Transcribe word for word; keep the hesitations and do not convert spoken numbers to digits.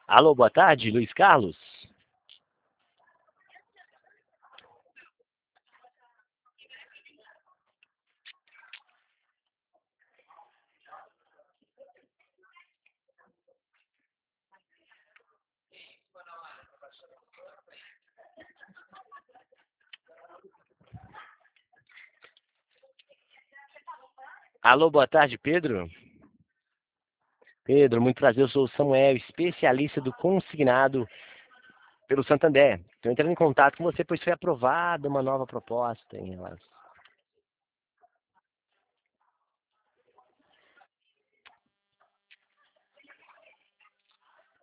Alô, boa tarde, Luiz Carlos. Alô, boa tarde, Pedro. Pedro, muito prazer, eu sou o Samuel, especialista do consignado pelo Santander. Estou entrando em contato com você, pois foi aprovada uma nova proposta em relação